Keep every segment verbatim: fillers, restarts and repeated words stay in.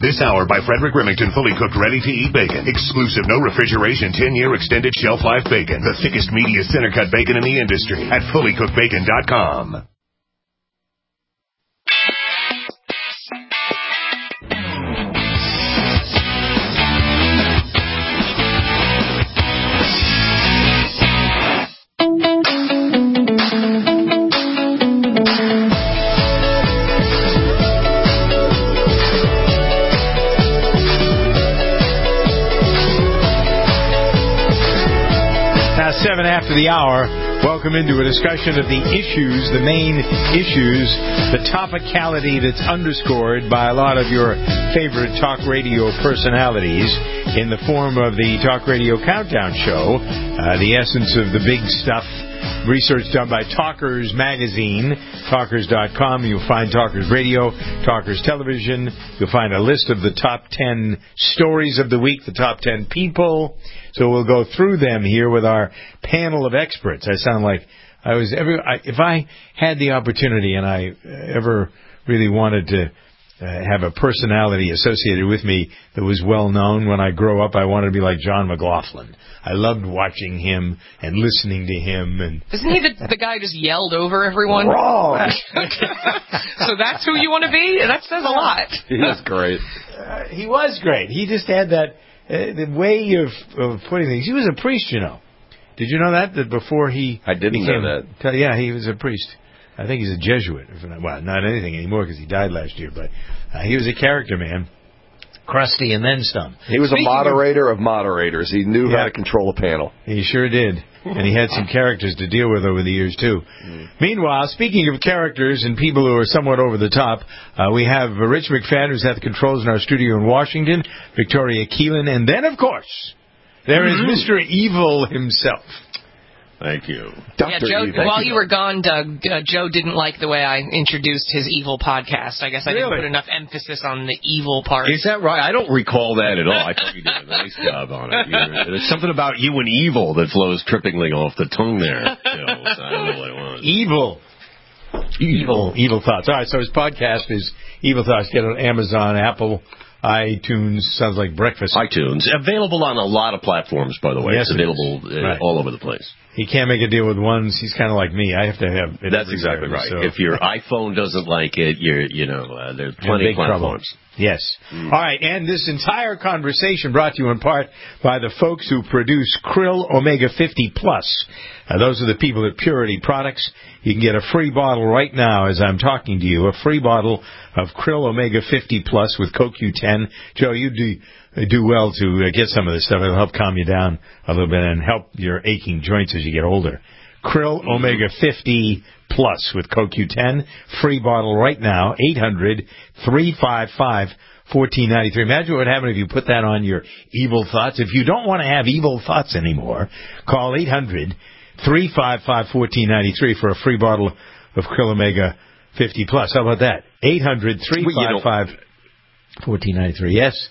This hour by Frederick Remington, fully cooked, ready-to-eat bacon. Exclusive, no refrigeration, ten-year extended shelf life bacon. The thickest, meatiest, center-cut bacon in the industry at fully cooked bacon dot com. Seven after the hour. Welcome into a discussion of the issues, the main issues, the topicality that's underscored by a lot of your favorite talk radio personalities in the form of the Talk Radio Countdown Show, uh, the essence of the big stuff. Research done by Talkers Magazine, talkers dot com. You'll find Talkers Radio, Talkers Television. You'll find a list of the top ten stories of the week, the top ten people. So we'll go through them here with our panel of experts. I sound like I was ever, I, if I had the opportunity and I ever really wanted to uh, have a personality associated with me that was well known when I grow up, I wanted to be like John McLaughlin. I loved watching him and listening to him. And isn't he the, the guy who just yelled over everyone? Wrong. So that's who you want to be? That says a lot. He was great. Uh, he was great. He just had that uh, the way of, of putting things. He was a priest, you know. Did you know that? That before he I didn't became, know that. Yeah, he was a priest. I think he's a Jesuit. Well, not anything anymore because he died last year. But uh, he was a character, man. Crusty and then some. He was Speaking a moderator of, of moderators. He knew yeah, how to control a panel. He sure did. And he had some characters to deal with over the years, too. Mm. Meanwhile, speaking of characters and people who are somewhat over the top, uh, we have uh, Rich McFadden, who's at the controls in our studio in Washington, Victoria Keelan, and then, of course, there is Mister Evil himself. Thank you. Yeah, Joe, while you, you were gone, Doug, uh, Joe didn't like the way I introduced his evil podcast. I guess I really? didn't put enough emphasis on the evil part. Is that right? I don't recall that at all. I thought you did a nice job on it. You're, there's something about you and evil that flows trippingly off the tongue there, Joe. So I don't know what it was. Evil. Evil. Evil Thoughts. All right, so his podcast is Evil Thoughts. Get it on Amazon, Apple, iTunes. Sounds like breakfast. iTunes. Available on a lot of platforms, by the way. Yes, it's available it uh, right. all over the place. He can't make a deal with ones. He's kind of like me. I have to have it. That's exactly right. So. If your iPhone doesn't like it, you're, you know, uh, there's plenty of platforms. Trouble. Yes. Mm. All right, and this entire conversation brought to you in part by the folks who produce Krill Omega fifty Plus. Uh, those are the people at Purity Products. You can get a free bottle right now as I'm talking to you, a free bottle of Krill Omega fifty Plus with Co Q ten. Joe, you do do well to uh, get some of this stuff. It'll help calm you down a little bit and help your aching joints as you get older. Krill Omega fifty Plus with Co Q ten. Free bottle right now, eight hundred, three five five, one four nine three. Imagine what would happen if you put that on your evil thoughts. If you don't want to have evil thoughts anymore, call eight hundred, three five five, one four nine three for a free bottle of Krill Omega fifty Plus. How about that? eight hundred, three five five, one four nine three. Yes?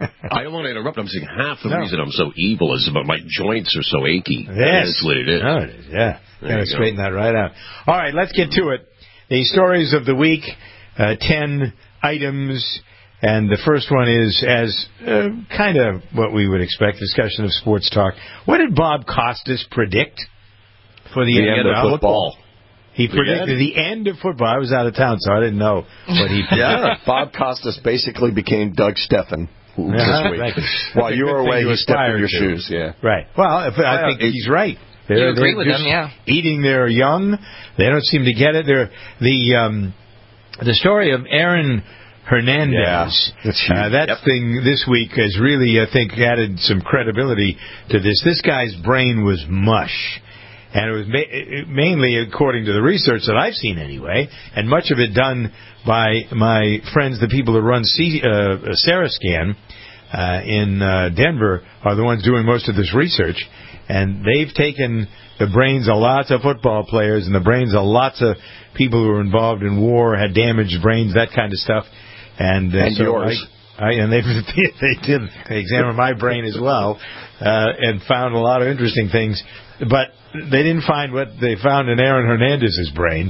I don't want to interrupt. I'm saying half the no. reason I'm so evil is about my joints are so achy. Yes. That's what it is. No, it is, yeah. Got to straighten that right out. All right, let's get to it. The stories of the week, uh, ten items, and the first one is, as uh, kind of what we would expect, discussion of sports talk. What did Bob Costas predict for the, the end, end of football? football? He predicted the end. the end of football. I was out of town, so I didn't know what he predicted. Yeah, Bob Costas basically became Doug Steffen. Uh-huh, this week. Right. While you were away, he stepped in your to. shoes. Yeah, right. Well, if, I think he's right. They're, you agree they're with just them, yeah. Eating their young. They don't seem to get it. They're the um, the story of Aaron Hernandez. Yeah, that's uh, that yep. thing this week has really, I think, added some credibility to this. This guy's brain was mush. And it was ma- mainly, according to the research that I've seen anyway, and much of it done by my friends, the people that run C- uh, Sarascan uh, in uh, Denver, are the ones doing most of this research. And they've taken the brains of lots of football players and the brains of lots of people who were involved in war, had damaged brains, that kind of stuff. And, uh, and so yours. I, I, and they, they did they examined my brain as well uh, and found a lot of interesting things. But they didn't find what they found in Aaron Hernandez's brain.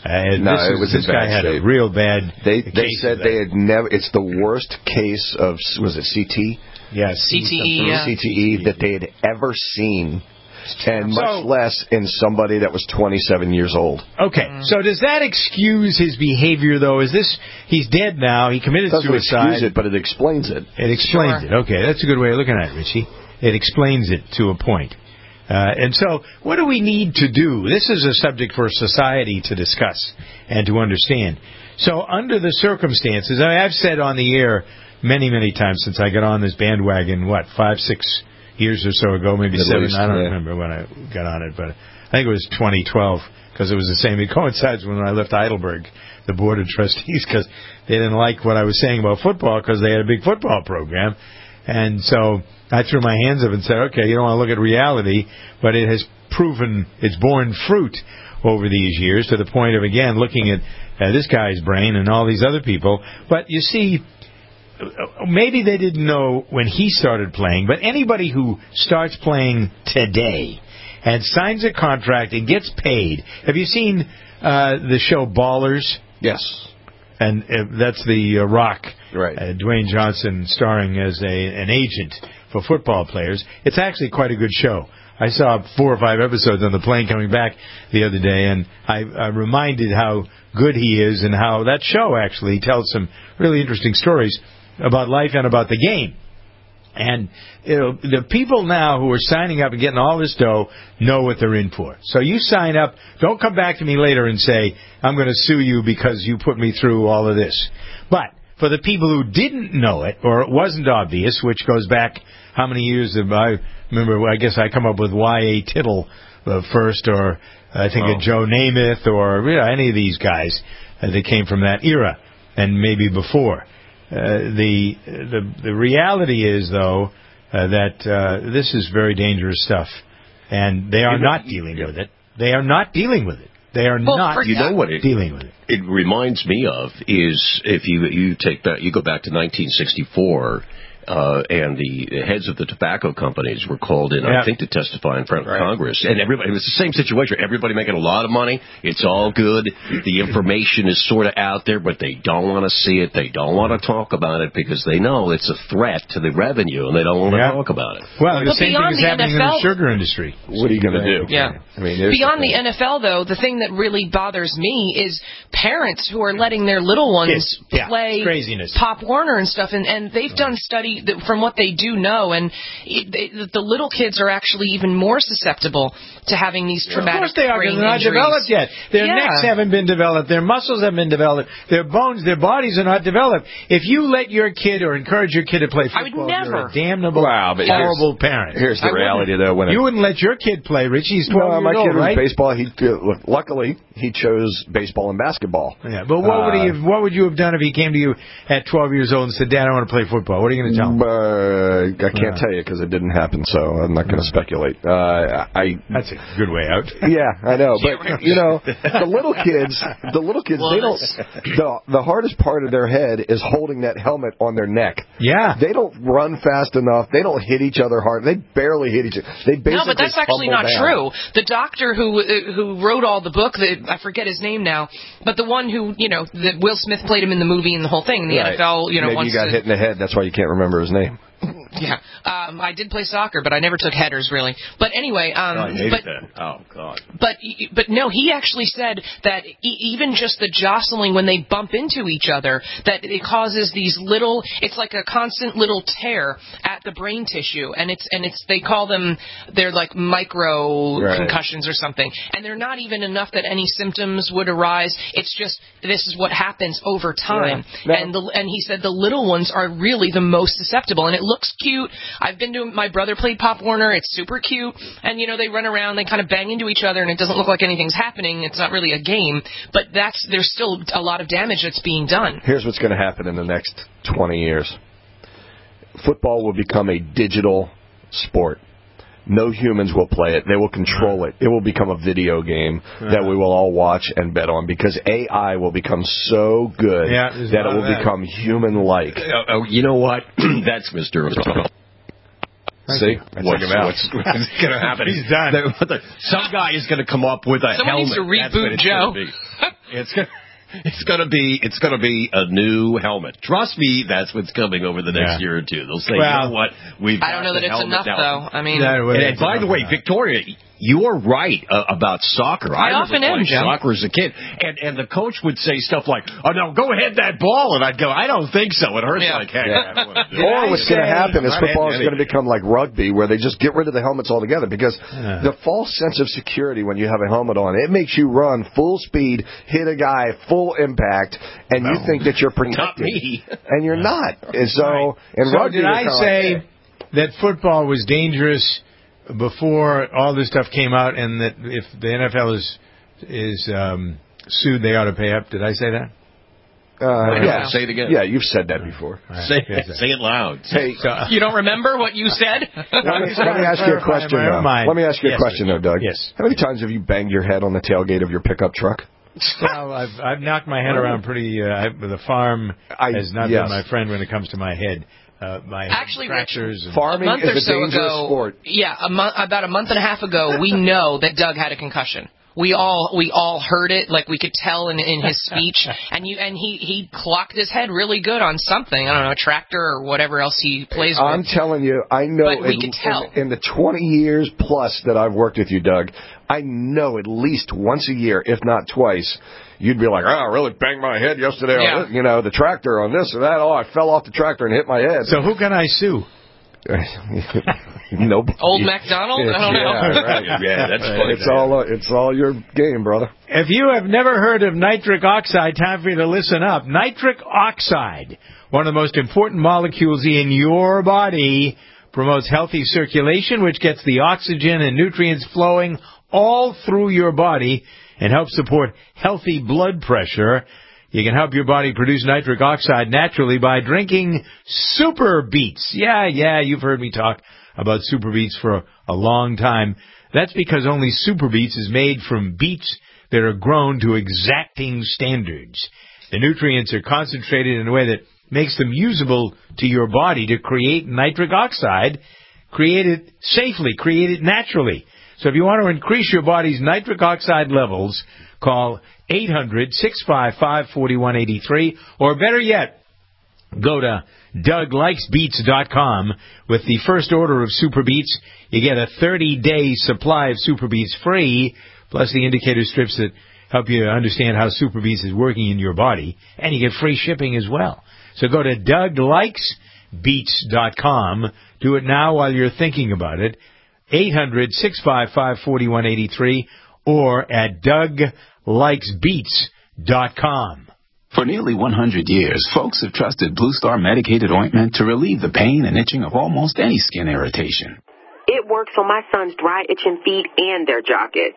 Uh, no, this it is, was this in guy bad had shape. a real bad. They case they said of that. they had never. It's the worst case of was it C T? Yeah, C T E. Yeah. C T E that they had ever seen, and much So- less in somebody that was twenty-seven years old. Okay, so does that excuse his behavior, though? Is this, he's dead now, he committed It doesn't suicide. excuse it, but it explains it. It explains Sure. it. Okay, that's a good way of looking at it, Richie. It explains it to a point. Uh, and so, what do we need to do? This is a subject for society to discuss and to understand. So, under the circumstances, I mean, I've said on the air many, many times since I got on this bandwagon, what, five, six years or so ago, maybe At seven, least, I don't yeah. remember when I got on it, but I think it was twenty twelve, because it was the same. It coincides when I left Heidelberg, the Board of Trustees, because they didn't like what I was saying about football, because they had a big football program. And so I threw my hands up and said, okay, you don't want to look at reality, but it has proven it's borne fruit over these years to the point of, again, looking at uh, this guy's brain and all these other people. But you see, maybe they didn't know when he started playing, but anybody who starts playing today and signs a contract and gets paid. Have you seen uh, the show Ballers? Yes. And uh, that's the uh, Rock, Right. uh, Dwayne Johnson starring as a an agent for football players. It's actually quite a good show. I saw four or five episodes on the plane coming back the other day, and I, I reminded how good he is and how that show actually tells some really interesting stories about life and about the game. And you know, the people now who are signing up and getting all this dough know what they're in for. So you sign up. Don't come back to me later and say, I'm going to sue you because you put me through all of this. But for the people who didn't know it, or it wasn't obvious, which goes back how many years? Have I remember, I guess I come up with Y A Tittle uh, first, or I think Oh. of Joe Namath, or you know, any of these guys uh, that came from that era, and maybe before. Uh, the the the reality is, though, uh, that uh, this is very dangerous stuff, and they are not dealing with it. They are not dealing with it. They are Well, not for- You know what it, dealing with it. it reminds me of is if you you take that you go back to nineteen sixty-four. Uh, and the heads of the tobacco companies were called in, Yeah. I think, to testify in front of Right. Congress. And everybody, it was the same situation. Everybody making a lot of money. It's all good. The information is sort of out there, but they don't want to see it. They don't want to talk about it because they know it's a threat to the revenue, and they don't want to Yeah. talk about it. Well, the But same thing beyond is the happening N F L in the sugar industry. What are you going to do? Yeah. I mean, here's Beyond the, the thing. N F L, though, the thing that really bothers me is parents who are letting their little ones Kids. Yeah, play it's craziness. Pop Warner and stuff, and, and they've done study that, from what they do know, and it, they, the little kids are actually even more susceptible to having these Of traumatic course they are, because brain they're not injuries. developed yet. Their Yeah. necks haven't been developed. Their muscles haven't been developed. Their bones, their bodies are not developed. If you let your kid or encourage your kid to play I would football, you're never. a damnable, Wow, but here's- horrible parent. Here's the I reality, though. When it, You wouldn't let your kid play, Richie. He's twelve no, years my old, kid was right? baseball. He look, luckily he chose baseball and basketball. Yeah, but what would he Uh, have, what would you have done if he came to you at twelve years old and said, "Dad, I want to play football"? What are you going to tell him? Uh, I can't Yeah. tell you because it didn't happen, so I'm not going to speculate. Uh, I That's a good way out. yeah, I know, but you know, the little kids, the little kids, they don't. The the hardest part of their head is holding that helmet on their neck. Yeah. They don't run fast enough. They don't hit each other hard. They barely hit each other. They basically No, but that's actually tumble not down. true. The doctor who uh, who wrote all the book, that I forget his name now, but the one who, you know, that Will Smith played him in the movie and the whole thing, the Right. N F L, you know, Maybe wants you got to, hit in the head. That's why you can't remember his name. Yeah, um, I did play soccer, but I never took headers really. But anyway, um, I hated but that. Oh, God. but but no, he actually said that e- even just the jostling when they bump into each other, that it causes these little. It's like a constant little tear at the brain tissue, and it's and it's they call them they're like micro Right. concussions or something, and they're not even enough that any symptoms would arise. It's just this is what happens over time, Yeah. No. and the and he said the little ones are really the most susceptible, and it looks cute. I've been to my brother played Pop Warner. It's super cute, and you know they run around, they kind of bang into each other, and it doesn't look like anything's happening. It's not really a game, but that's there's still a lot of damage that's being done. Here's what's going to happen in the next twenty years. Football will become a digital sport. No humans will play it. They will control it. It will become a video game that we will all watch and bet on because A I will become so good Yeah, there's a that lot it of will that. become human-like. Oh, oh, you know what? That's Mister See what's, what's, what's going to happen? He's done. The- the- some guy is going to come up with a Someone helmet. needs to That's what reboot it's Joe. gonna be. It's gonna. It's gonna be it's gonna be a new helmet. Trust me, that's what's coming over the next yeah. year or two. They'll say, well, you know what, we've. I don't know that it's enough now. though. I mean, and, and by the way, Victoria, you are right uh, about soccer. I, I often am, Joe. Soccer as a kid, and and the coach would say stuff like, "Oh no, go ahead that ball," and I'd go, "I don't think so." It hurts yeah. like heck. Yeah. Or what's going to happen is football is going to become like rugby, where they just get rid of the helmets altogether, because uh. the false sense of security when you have a helmet on, it makes you run full speed, hit a guy full impact, and no. you think that you're protected. Not me. And you're not. And so, right. in so rugby, did I say like, that football was dangerous before all this stuff came out, and that if the N F L is is um, sued, they ought to pay up? Did I say that? Uh, yeah. Say it again. Yeah, you've said that before. Right. Say, say it loud. Hey, so, you don't remember what you said? let, me, let me ask you a question, though. Let me ask you a yes, question, though, Doug. Yes. How many times have you banged your head on the tailgate of your pickup truck? Well, I've, I've knocked my head around pretty. Uh, the farm I, has not yes. been my friend when it comes to my head. Uh, my Actually, tractors and farming a month is or a so dangerous ago, sport. Yeah, a month, about a month and a half ago, we know that Doug had a concussion. We all we all heard it, like we could tell in, in his speech, and you and he he clocked his head really good on something. I don't know, a tractor or whatever else he plays with. I'm telling you, I know. But we in, could tell. In, in the twenty years plus that I've worked with you, Doug, I know at least once a year, if not twice, you'd be like, "Oh, I really banged my head yesterday yeah. on this, you know, the tractor on this or that. Oh, I fell off the tractor and hit my head." So who can I sue? Nobody. Old MacDonald? I don't yeah, know. Right. Yeah, that's funny. It's all uh, it's all your game, brother. If you have never heard of nitric oxide, time for you to listen up. Nitric oxide, one of the most important molecules in your body, promotes healthy circulation, which gets the oxygen and nutrients flowing all through your body and helps support healthy blood pressure. You can help your body produce nitric oxide naturally by drinking Super Beets. Yeah, yeah, you've heard me talk about Super Beets for a, a long time. That's because only Super Beets is made from beets that are grown to exacting standards. The nutrients are concentrated in a way that makes them usable to your body to create nitric oxide, create it safely, create it naturally. So if you want to increase your body's nitric oxide levels, call eight hundred, six five five, four one eight three, or better yet, go to Doug Likes Beets dot com. With the first order of Super Beets, you get a thirty-day supply of Super Beets free, plus the indicator strips that help you understand how Super Beets is working in your body, and you get free shipping as well. So go to Doug Likes Beets dot com. Do it now while you're thinking about it. eight hundred, six five five, four one eight three, or at Doug Likes Beets dot com. For nearly one hundred years, folks have trusted Blue Star medicated ointment to relieve the pain and itching of almost any skin irritation. It works on my son's dry itching feet and their jock itch.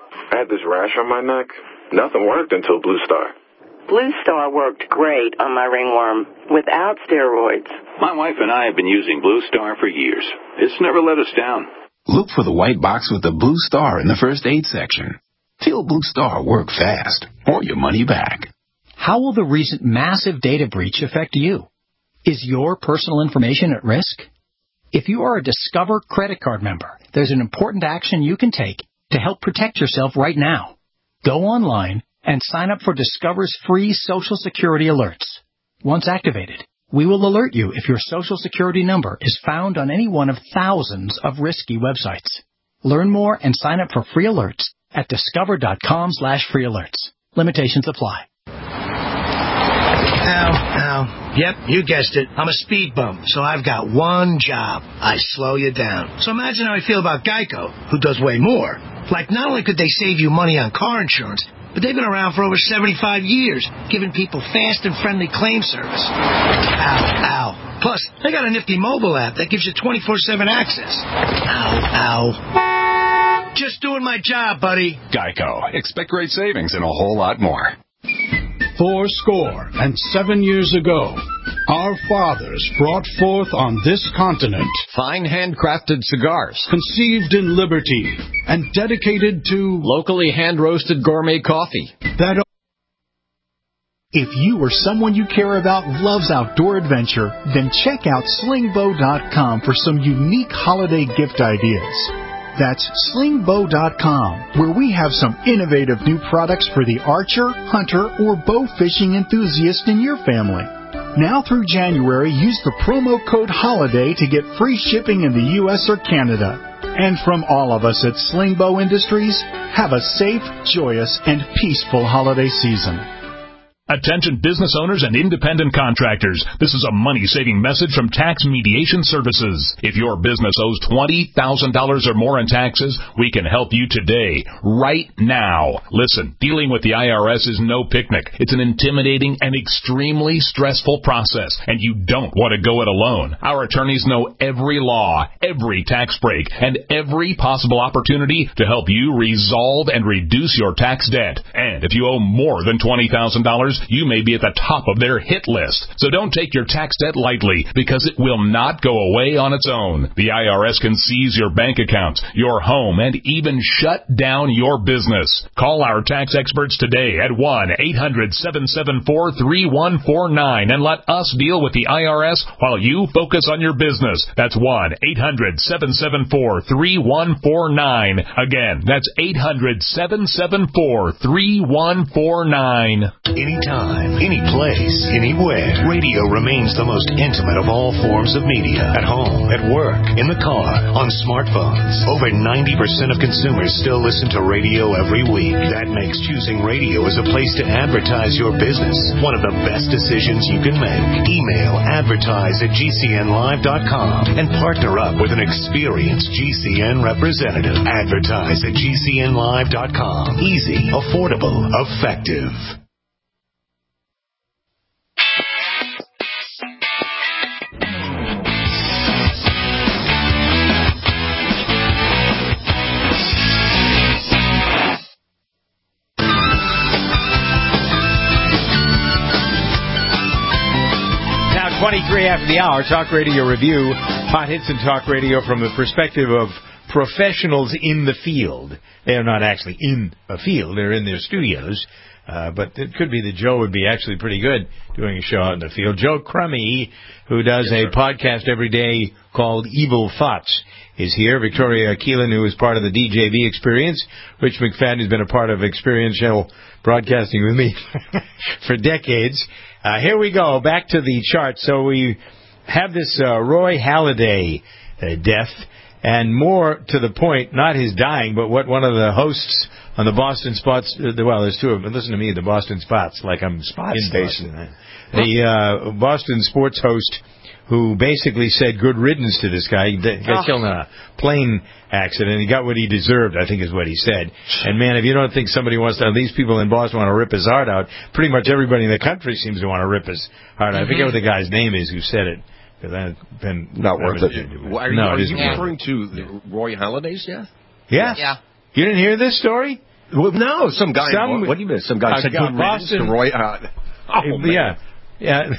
I had this rash on my neck. Nothing worked until Blue Star. Blue Star worked great on my ringworm without steroids. My wife and I have been using Blue Star for years. It's never let us down. Look for the white box with the Blue Star in the first aid section. Feel Blue Star work fast, or your money back. How will the recent massive data breach affect you? Is your personal information at risk? If you are a Discover credit card member, there's an important action you can take to help protect yourself right now. Go online and sign up for Discover's free Social Security alerts. Once activated, we will alert you if your Social Security number is found on any one of thousands of risky websites. Learn more and sign up for free alerts at discover.com slash free alerts. Limitations apply. Ow, ow. Yep, you guessed it. I'm a speed bump, so I've got one job. I slow you down. So imagine how I feel about Geico, who does way more. Like, not only could they save you money on car insurance, but they've been around for over seventy-five years, giving people fast and friendly claim service. Ow, ow. Plus, they got a nifty mobile app that gives you twenty-four seven access. Ow, ow. Just doing my job, buddy. Geico. Expect great savings and a whole lot more. Four score and seven years ago, our fathers brought forth on this continent fine handcrafted cigars, conceived in liberty and dedicated to locally hand-roasted gourmet coffee. That if you or someone you care about loves outdoor adventure, then check out slingbow dot com for some unique holiday gift ideas. That's sling bow dot com, where we have some innovative new products for the archer, hunter, or bow fishing enthusiast in your family. Now through January, use the promo code HOLIDAY to get free shipping in the U S or Canada. And from all of us at Sling Bow Industries, have a safe, joyous, and peaceful holiday season. Attention business owners and independent contractors. This is a money-saving message from Tax Mediation Services. If your business owes twenty thousand dollars or more in taxes, we can help you today, right now. Listen, dealing with the I R S is no picnic. It's an intimidating and extremely stressful process, and you don't want to go it alone. Our attorneys know every law, every tax break, and every possible opportunity to help you resolve and reduce your tax debt. And if you owe more than twenty thousand dollars, you may be at the top of their hit list. So don't take your tax debt lightly, because it will not go away on its own. The I R S can seize your bank accounts, your home, and even shut down your business. Call our tax experts today at one eight hundred seven seven four three one four nine and let us deal with the I R S while you focus on your business. That's one eight hundred seven seven four three one four nine. Again, that's eight hundred seven seven four three one four nine. Anytime, any place, anywhere, radio remains the most intimate of all forms of media. At home, at work, in the car, on smartphones. Over ninety percent of consumers still listen to radio every week. That makes choosing radio as a place to advertise your business one of the best decisions you can make. Email advertise at g c n live dot com and partner up with an experienced G C N representative. Advertise at g c n live dot com. Easy, affordable, effective. twenty-three after the hour, Talk Radio Review, hot hits and talk radio from the perspective of professionals in the field. They are not actually in a field, they're in their studios, uh, but it could be that Joe would be actually pretty good doing a show out in the field. Joe Crummy, who does yes, a sir. podcast every day called Evil Thoughts, is here. Victoria Keelan, who is part of the D J V Experience. Rich McFadden has been a part of experiential broadcasting with me for decades. Uh, here we go, back to the chart. So we have this uh, Roy Halladay uh, death, and more to the point, not his dying, but what one of the hosts on the Boston Spots, uh, well, there's two of them, listen to me, the Boston Spots, like I'm Spot Station. The uh, Boston sports host who basically said good riddance to this guy. He got oh. killed in a plane accident. He got what he deserved, I think is what he said. And, man, if you don't think somebody wants to, these people in Boston want to rip his heart out, pretty much everybody in the country seems to want to rip his heart out. Mm-hmm. I forget what the guy's name is who said it. Because I've been not worth it. Well, are you, no, are it you referring to Roy Halladay's death? Yeah. Yeah. You didn't hear this story? Well, no, some guy. Some, what do you mean? Some guy said good riddance to Roy. Uh, oh, yeah. Yeah.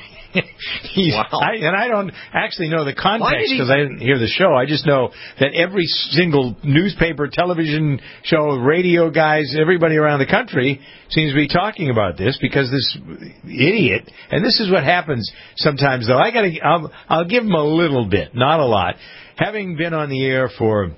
He's, wow. I, and I don't actually know the context because I didn't hear the show. I just know that every single newspaper, television show, radio guys, everybody around the country seems to be talking about this because this idiot. And this is what happens sometimes, though. I got to. I'll, I'll give him a little bit, not a lot. Having been on the air for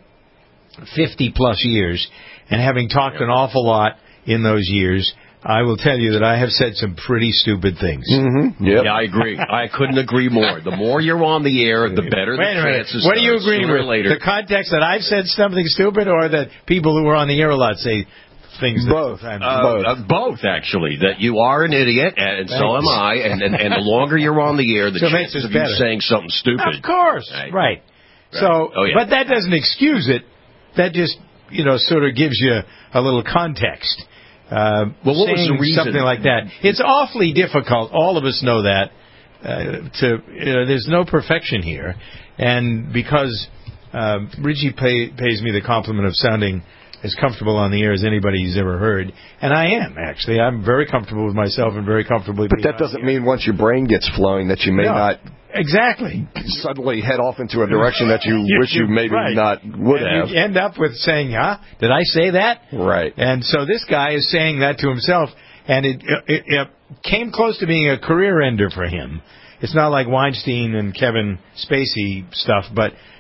fifty plus years and having talked an awful lot in those years, I will tell you that I have said some pretty stupid things. Mm-hmm. Yep. Yeah, I agree. I couldn't agree more. The more you're on the air, the better the chances. What are you agreeing with? Later. The context that I've said something stupid, or that people who are on the air a lot say things? Both. That, uh, both. Uh, both, actually. That you are an idiot, and Thanks. so am I. And, and and the longer you're on the air, the so chances of you saying something stupid. Of course, right. right. right. So, oh, yeah. but that doesn't excuse it. That just, you know, sort of gives you a little context. Uh, well, what was the reason? Something like that. It's awfully difficult. All of us know that. Uh, to you know, there's no perfection here, and because uh, Richie pay, pays me the compliment of sounding as comfortable on the air as anybody's ever heard, and I am actually. I'm very comfortable with myself and very comfortable. But that doesn't mean once your brain gets flowing that you may no, not exactly suddenly head off into a direction that you wish you maybe right. not would and have. You end up with saying, "Huh? Did I say that?" Right. And so this guy is saying that to himself, and it, it, it came close to being a career ender for him. It's not like Weinstein and Kevin Spacey stuff, but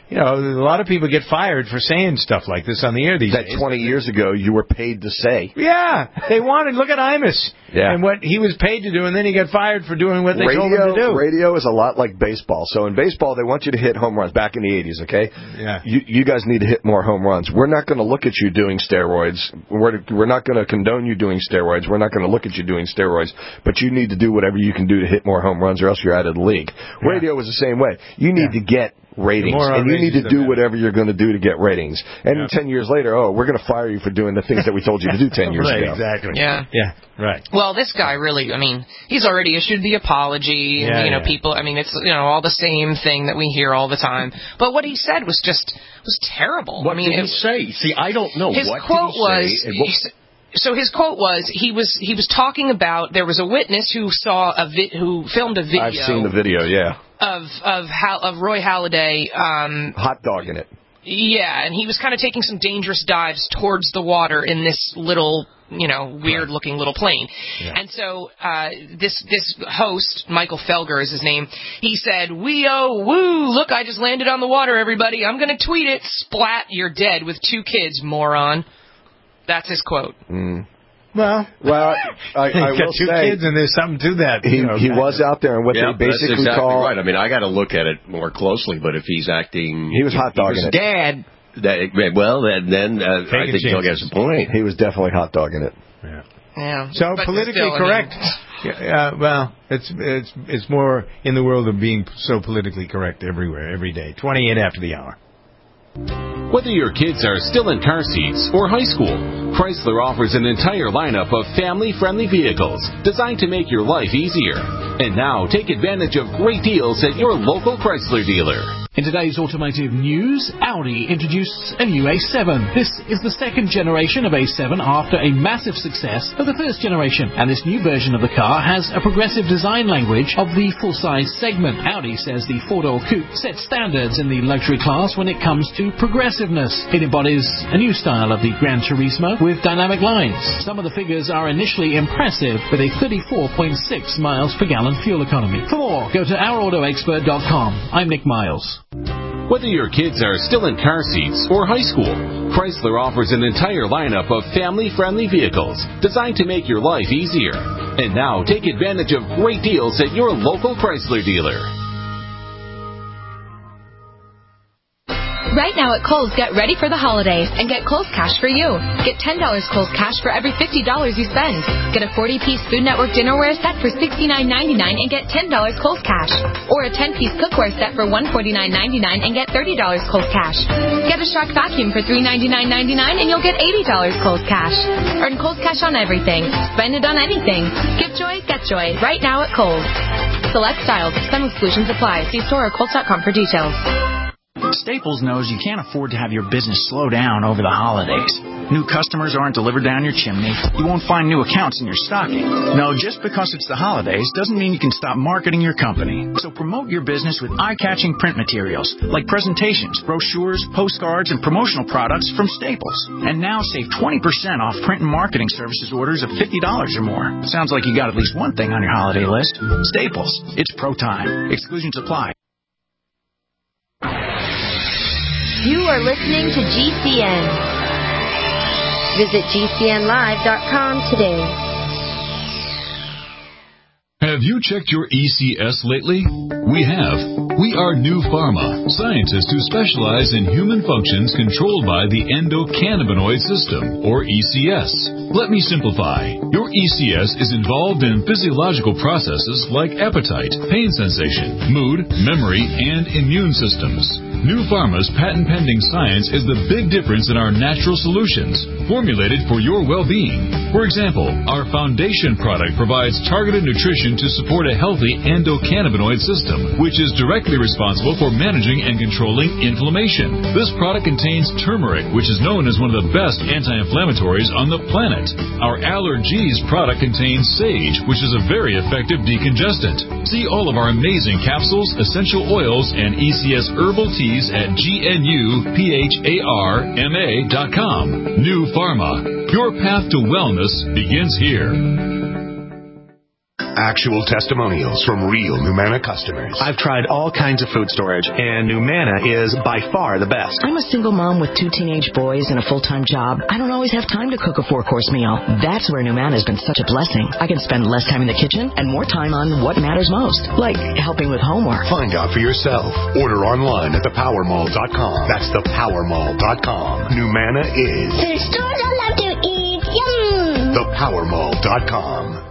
you know, a lot of people get fired for saying stuff like this on the air these that days. twenty years ago you were paid to say. Yeah, they wanted. Look at Imus yeah. and what he was paid to do, and then he got fired for doing what they radio, told him to do. Radio is a lot like baseball. So in baseball, they want you to hit home runs. Back in the eighties, okay? Yeah. You, you guys need to hit more home runs. We're not going to look at you doing steroids. We're, we're not going to condone you doing steroids. We're not going to look at you doing steroids. But you need to do whatever you can do to hit more home runs, or else you're out of the league. Yeah. Radio is the same way. You need yeah. to get ratings, and you need to do whatever you're going to do to get ratings. And yeah. ten years later, oh, we're going to fire you for doing the things that we told you to do ten years right, ago. Exactly. Yeah. Yeah. Right. Well, this guy really, I mean, he's already issued the apology. Yeah, and, you know, yeah. people, I mean, it's, you know, all the same thing that we hear all the time. But what he said was just, was terrible. What I mean, did he it, say? See, I don't know. His what quote did he was... say, and what- So his quote was he was he was talking about there was a witness who saw a vi- who filmed a video. I've seen the video, yeah. Of of Hal- of Roy Halladay. Um, Hot dogging it. Yeah, and he was kind of taking some dangerous dives towards the water in this little, you know, weird-looking little plane. Yeah. And so uh, this this host, Michael Felger is his name, he said, "We oh woo! Look, I just landed on the water, everybody. I'm going to tweet it. Splat, you're dead with two kids, moron." That's his quote. Mm. Well, well, I, I got will two say kids, and there's something to that. He, you know, he was out there, and what yeah, they basically that's exactly call right. I mean, I got to look at it more closely. But if he's acting, he was hot dogging it. Dad. That, well, then uh, I think he'll get some point. He was definitely hot dogging it. Yeah. Yeah. So but politically still, correct. I mean, uh, well, it's it's it's more in the world of being so politically correct everywhere, every day. Twenty-eight after the hour. Whether your kids are still in car seats or high school, Chrysler offers an entire lineup of family-friendly vehicles designed to make your life easier. And now, take advantage of great deals at your local Chrysler dealer. In today's automotive news, Audi introduced a new A seven. This is the second generation of A seven after a massive success of the first generation. And this new version of the car has a progressive design language of the full-size segment. Audi says the four-door coupe sets standards in the luxury class when it comes to progressiveness. It embodies a new style of the Gran Turismo with dynamic lines. Some of the figures are initially impressive with a thirty-four point six miles per gallon fuel economy. For more, go to our auto expert dot com. I'm Nick Miles. Whether your kids are still in car seats or high school, Chrysler offers an entire lineup of family-friendly vehicles designed to make your life easier. And now, take advantage of great deals at your local Chrysler dealer. Right now at Kohl's, get ready for the holidays and get Kohl's Cash for you. Get ten dollars Kohl's Cash for every fifty dollars you spend. Get a forty-piece Food Network dinnerware set for sixty-nine ninety-nine and get ten dollars Kohl's Cash. Or a ten-piece cookware set for one hundred forty-nine ninety-nine and get thirty dollars Kohl's Cash. Get a Shark vacuum for three hundred ninety-nine ninety-nine and you'll get eighty dollars Kohl's Cash. Earn Kohl's Cash on everything. Spend it on anything. Give joy, get joy. Right now at Kohl's. Select styles. Some exclusions apply. See store or Kohl's dot com for details. Staples knows you can't afford to have your business slow down over the holidays. New customers aren't delivered down your chimney. You won't find new accounts in your stocking. No, just because it's the holidays doesn't mean you can stop marketing your company. So promote your business with eye-catching print materials like presentations, brochures, postcards, and promotional products from Staples. And now save twenty percent off print and marketing services orders of fifty dollars or more. Sounds like you got at least one thing on your holiday list. Staples. It's pro time. Exclusions apply. You are listening to G C N. Visit G C N live dot com today. Have you checked your E C S lately? We have. We are New Pharma, scientists who specialize in human functions controlled by the endocannabinoid system, or E C S. Let me simplify. Your E C S is involved in physiological processes like appetite, pain sensation, mood, memory, and immune systems. New Pharma's patent-pending science is the big difference in our natural solutions, formulated for your well-being. For example, our foundation product provides targeted nutrition to support a healthy endocannabinoid system, which is directly responsible for managing and controlling inflammation. This product contains turmeric, which is known as one of the best anti-inflammatories on the planet. Our Allergies product contains sage, which is a very effective decongestant. See all of our amazing capsules, essential oils, and E C S herbal teas at G N U P H A R M A dot com. New Pharma. Your path to wellness begins here. Actual testimonials from real Numanna customers. I've tried all kinds of food storage, and Numanna is by far the best. I'm a single mom with two teenage boys and a full-time job. I don't always have time to cook a four-course meal. That's where Numanna has been such a blessing. I can spend less time in the kitchen and more time on what matters most, like helping with homework. Find out for yourself. Order online at the power mall dot com. That's the power mall dot com. Numanna is the stores I love to eat. Yum! the power mall dot com.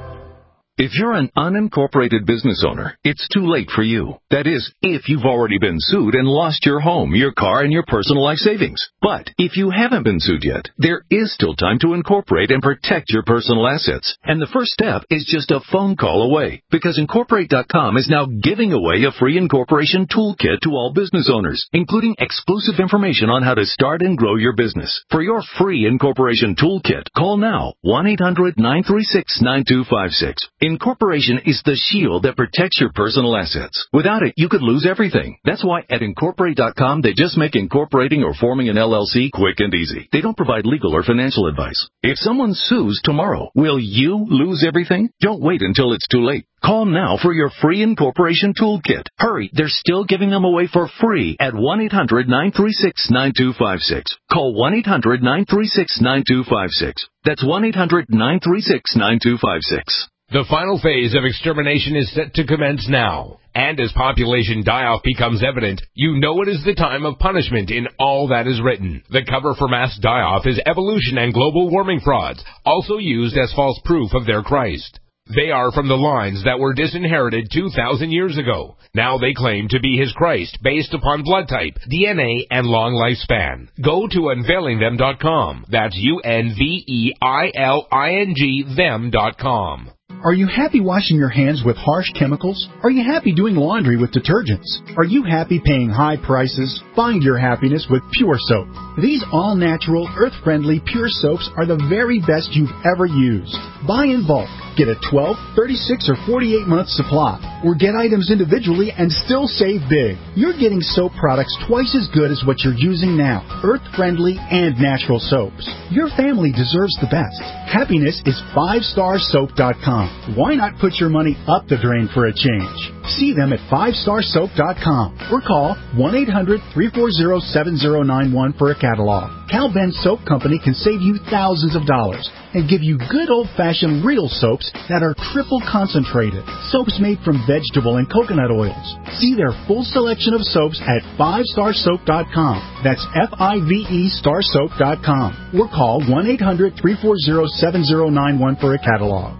If you're an unincorporated business owner, it's too late for you. That is, if you've already been sued and lost your home, your car, and your personal life savings. But if you haven't been sued yet, there is still time to incorporate and protect your personal assets. And the first step is just a phone call away, because Incorporate dot com is now giving away a free incorporation toolkit to all business owners, including exclusive information on how to start and grow your business. For your free incorporation toolkit, call now, one eight hundred nine three six nine two five six. Incorporation is the shield that protects your personal assets. Without it, you could lose everything. That's why at Incorporate dot com, they just make incorporating or forming an L L C quick and easy. They don't provide legal or financial advice. If someone sues tomorrow, will you lose everything? Don't wait until it's too late. Call now for your free incorporation toolkit. Hurry, they're still giving them away for free at one eight hundred nine three six nine two five six. Call one eight hundred nine three six nine two five six. That's one eight hundred nine three six nine two five six. The final phase of extermination is set to commence now. And as population die-off becomes evident, you know it is the time of punishment in all that is written. The cover for mass die-off is evolution and global warming frauds, also used as false proof of their Christ. They are from the lines that were disinherited two thousand years ago. Now they claim to be his Christ based upon blood type, D N A, and long lifespan. Go to unveiling them dot com. That's U N V E I L I N G them dot com. Are you happy washing your hands with harsh chemicals? Are you happy doing laundry with detergents? Are you happy paying high prices? Find your happiness with Pure Soap. These all-natural, earth-friendly Pure Soaps are the very best you've ever used. Buy in bulk. Get a twelve, thirty-six, or forty-eight month supply. Or get items individually and still save big. You're getting soap products twice as good as what you're using now. Earth-friendly and natural soaps. Your family deserves the best. Happiness is five star soap dot com. Why not put your money up the drain for a change? See them at five star soap dot com or call one eight hundred three four zero seven zero nine one for a catalog. Cal Ben Soap Company can save you thousands of dollars and give you good old-fashioned real soaps that are triple concentrated. Soaps made from vegetable and coconut oils. See their full selection of soaps at five star soap dot com. That's F I V E star soap dot com. Or call one eight hundred three four zero seven zero nine one for a catalog.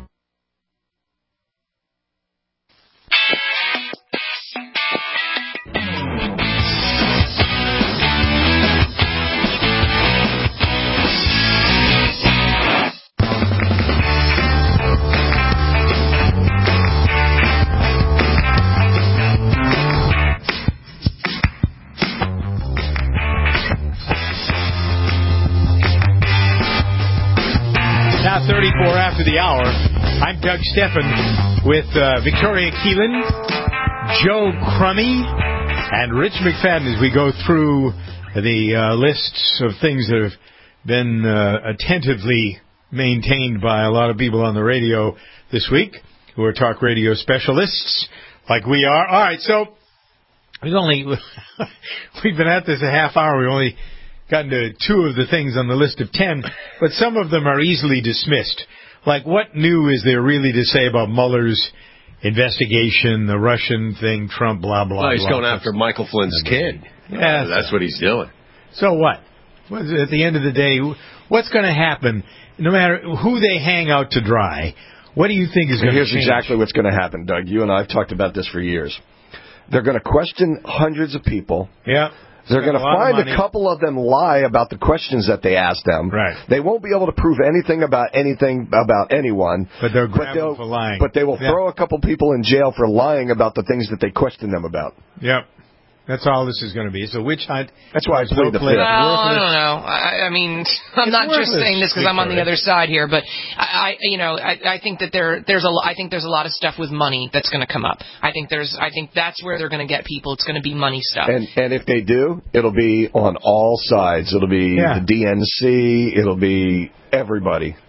thirty-four after the hour. I'm Doug Steffen with uh, Victoria Keelan, Joe Crummy, and Rich McFadden as we go through the uh, lists of things that have been uh, attentively maintained by a lot of people on the radio this week who are talk radio specialists like we are. All right, so we've only we've been at this a half hour. We've only gotten to two of the things on the list of ten, but some of them are easily dismissed. Like, what new is there really to say about Mueller's investigation, the Russian thing, Trump, blah, blah, blah. Well, he's blah. going after Michael Flynn's kid. Yeah, that's what he's doing. So what? At the end of the day, what's going to happen? No matter who they hang out to dry, what do you think is going to change? Here's exactly what's going to happen, Doug. You and I have talked about this for years. They're going to question hundreds of people. Yeah. They're going to find a couple of them lie about the questions that they asked them. Right. They won't be able to prove anything about anything about anyone. But they're grabbing for lying. But they will yeah. throw a couple people in jail for lying about the things that they questioned them about. Yep. That's all this is going to be. It's a witch hunt. That's why I played the Well, I don't know. I, I mean, I'm it's not worthless. just saying this because I'm on the other side here, but I, I you know, I, I think that there, there's a, I think there's a lot of stuff with money that's going to come up. I think there's, I think that's where they're going to get people. It's going to be money stuff. And and if they do, it'll be on all sides. It'll be yeah. the D N C. It'll be everybody.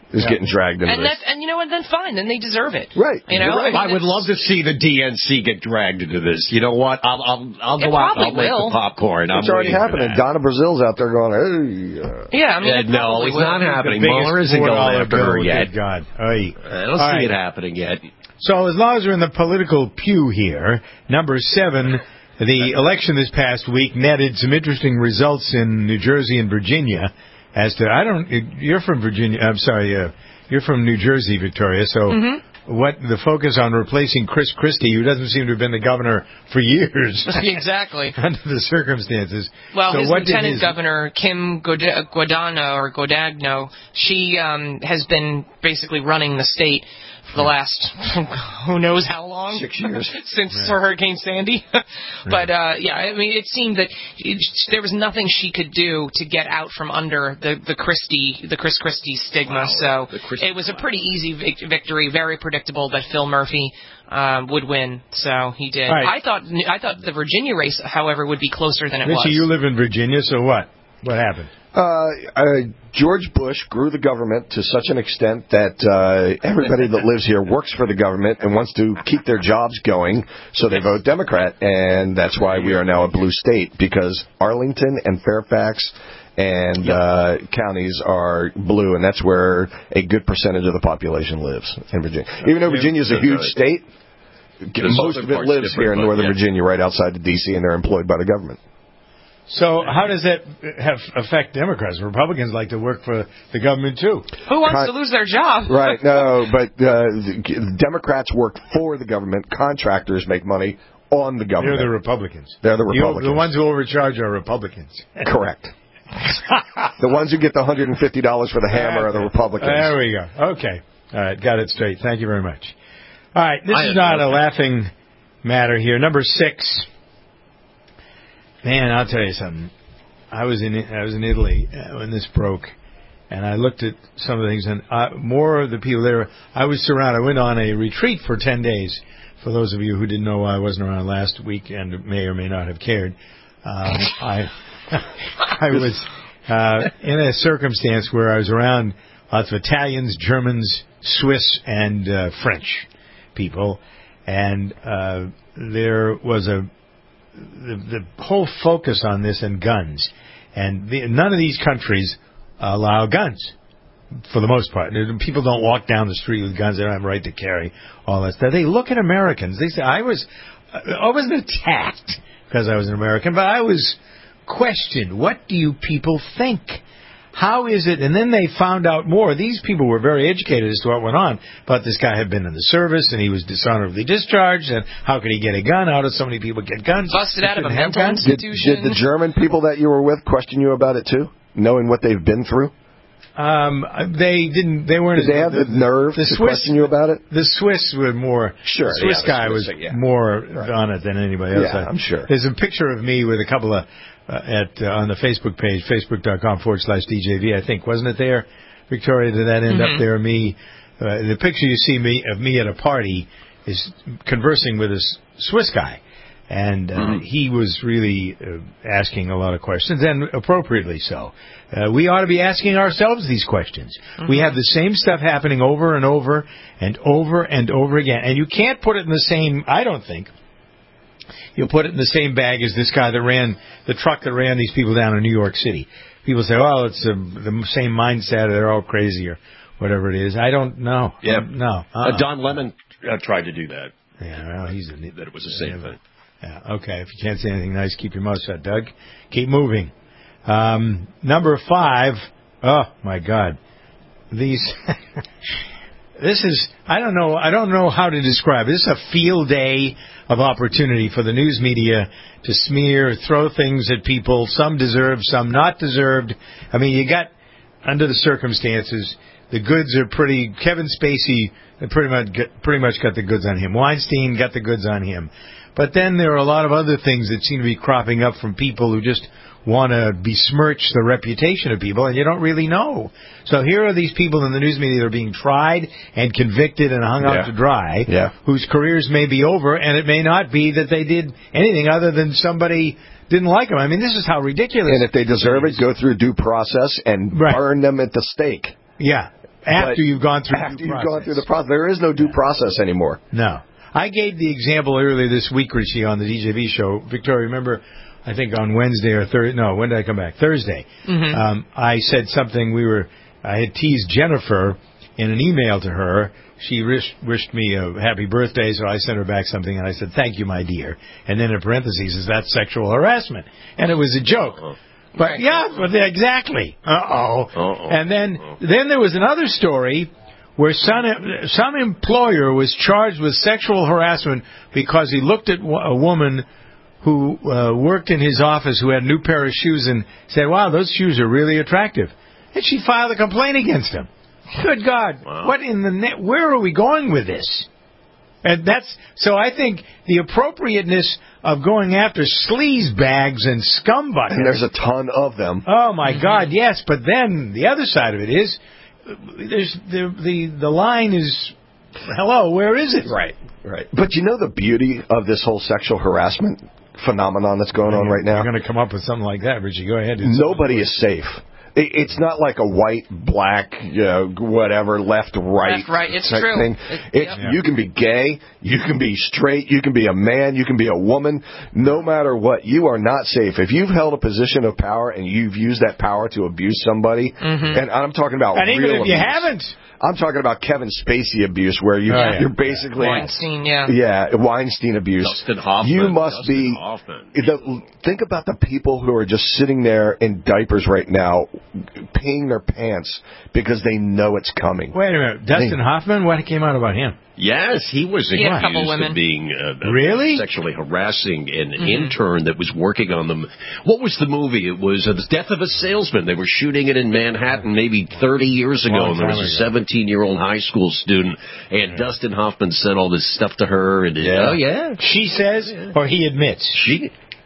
is Yeah. getting dragged into And this. that's and you know what? Then fine, then they deserve it. Right. You know, I, I, mean, would it's- love to see the D N C get dragged into this. You know what? I'll I'll, I'll It go out and probably I'll make will. the popcorn. I'm It's already waiting for happening. that. Donna Brazil's out there going, hey. Uh, Yeah, I mean, Yeah, it no, probably it's will. not happening. The biggest Mueller isn't going four dollar after her bill, yet. good God. Oy. I don't All see right. it happening yet. So as long as we're in the political pew here, number seven, the election this past week netted some interesting results in New Jersey and Virginia. As to, I don't, you're from Virginia, I'm sorry, uh, you're from New Jersey, Victoria, so Mm-hmm. what, the focus on replacing Chris Christie, who doesn't seem to have been the governor for years. Exactly. Under the circumstances. Well, so his what did lieutenant his- governor, Kim Guad- Guadagno, or Godagno, she um, has been basically running the state for the last who knows how long? Six years. Since Right. Hurricane Sandy. But, uh, yeah, I mean, it seemed that it, there was nothing she could do to get out from under the, the Christie, the Chris Christie stigma. Wow, So the Christie it was a pretty easy vic- victory, very predictable that Phil Murphy um, would win. So he did. Right. I thought I thought the Virginia race, however, would be closer than it was. Richie, you live in Virginia, so what? What happened? Uh, uh, George Bush grew the government to such an extent that uh, everybody that lives here works for the government and wants to keep their jobs going, so they vote Democrat, and that's why we are now a blue state, because Arlington and Fairfax and uh, counties are blue, and that's where a good percentage of the population lives in Virginia. Even though Virginia is a huge state, most of it lives here in Northern Virginia, right outside of D C, and they're employed by the government. So how does that have affect Democrats? Republicans like to work for the government too. Who wants Con- to lose their job? Right, no, but uh, the Democrats work for the government. Contractors make money on the government. They're the Republicans. They're the The, Republicans. the ones who overcharge are Republicans. Correct. The ones who get the one hundred fifty dollars for the hammer are the Republicans. There we go. Okay. All right, got it straight. Thank you very much. All right, this I is have not no- a laughing matter here. Number six. Man, I'll tell you something. I was in I was in Italy uh, when this broke, and I looked at some of the things, and uh, more of the people there. I was surrounded. I went on a retreat for ten days. For those of you who didn't know why I wasn't around last week and may or may not have cared, um, I I was uh, in a circumstance where I was around lots of Italians, Germans, Swiss, and uh, French people, and uh, there was a the, the whole focus on this and guns, and the, none of these countries allow guns for the most part. People don't walk down the street with guns; they don't have a right to carry all that stuff. They look at Americans. They say, "I was, I wasn't attacked because I was an American, but I was questioned. What do you people think? How is it?" And then they found out more. These people were very educated as to what went on, but this guy had been in the service, and he was dishonorably discharged, and how could he get a gun? How did so many people get guns? Busted They out of a shouldn't have mental guns. Did, institution. did the German people that you were with question you about it too, knowing what they've been through? Um, they didn't. They weren't. Did they have the, nerve the to Swiss, question you about it? The Swiss were more. Sure, The Swiss yeah, the guy Swiss, was yeah. more Right. on it than anybody else. Yeah, I'm sure. There's a picture of me with a couple of uh, at uh, on the Facebook page, facebook.com forward slash DJV. I think wasn't it there, Victoria? Did that end Mhm. up there? Me. Uh, the picture you see me of me at a party is conversing with this Swiss guy. And uh, Mm-hmm. he was really uh, asking a lot of questions, and appropriately so. Uh, we ought to be asking ourselves these questions. Mm-hmm. We have the same stuff happening over and over and over and over again. And you can't put it in the same, I don't think, you'll put it in the same bag as this guy that ran, the truck that ran these people down in New York City. People say, oh, it's uh, the same mindset, they're all crazy or whatever it is. I don't know. Yeah. No. Uh-uh. Uh, Don Lemon uh, tried to do that. Yeah, well, he's a That it was the same thing. Yeah, okay. If you can't say anything nice, keep your mouth shut, Doug. Keep moving. Um, number five. Oh my God, these. This is. I don't know. I don't know how to describe it. This is a field day of opportunity for the news media to smear, throw things at people. Some deserved, some not deserved. I mean, you got under the circumstances. The goods are pretty. Kevin Spacey pretty much got, pretty much got the goods on him. Weinstein got the goods on him. But then there are a lot of other things that seem to be cropping up from people who just want to besmirch the reputation of people, and you don't really know. So here are these people in the news media that are being tried and convicted and hung Yeah. out to dry, Yeah. whose careers may be over, and it may not be that they did anything other than somebody didn't like them. I mean, this is how ridiculous. And if they deserve it, go through due process and Right. burn them at the stake. Yeah. After But you've gone through after due you've process. gone through the process, there is no due process anymore. No. I gave the example earlier this week, Richie, on the D J V show. Victoria, remember, I think on Wednesday or Thursday, no, when did I come back? Thursday. Mhm. Um, I said something, we were, I had teased Jennifer in an email to her. She wished, wished me a happy birthday, so I sent her back something, and I said, thank you, my dear. And then in parentheses, is that sexual harassment? And it was a joke. Uh-oh. But yeah, but exactly. Uh-oh. Uh-oh. And then, then there was another story where some, some employer was charged with sexual harassment because he looked at a woman who uh, worked in his office who had a new pair of shoes and said, wow, those shoes are really attractive. And she filed a complaint against him. Good God. Wow. What in the net? Where are we going with this? And that's so I think the appropriateness of going after sleaze bags and scumbuckets. And there's a ton of them. Oh, my mm-hmm. God, yes. But then the other side of it is there's the the the line is, hello, where is it? Right, right. But you know the beauty of this whole sexual harassment phenomenon that's going on right now? You're going to come up with something like that, Richie. Go ahead. Nobody is safe. It's not like a white, black, you know, whatever, left, right. Left, right. It's type true. Thing. It, it's, yep. You can be gay, you can be straight, you can be a man, you can be a woman. No matter what, you are not safe. If you've held a position of power and you've used that power to abuse somebody, mm-hmm. and I'm talking about and real even if abuse. you haven't. I'm talking about Kevin Spacey abuse, where you, oh, yeah. you're basically Weinstein, yeah, yeah, Weinstein abuse. Dustin Hoffman. You must Dustin be. Hoffman. The, think about the people who are just sitting there in diapers right now, peeing their pants because they know it's coming. Wait a minute, Dustin they, Hoffman. What came out about him? Yes, he was he accused a couple women. of being uh, really sexually harassing an mm-hmm. intern that was working on them. What was the movie? It was uh, The Death of a Salesman. They were shooting it in Manhattan maybe thirty years ago, Long and there was a seventeen-year-old high school student, and yeah. Dustin Hoffman sent all this stuff to her. And yeah. oh yeah, she says, or he admits. She,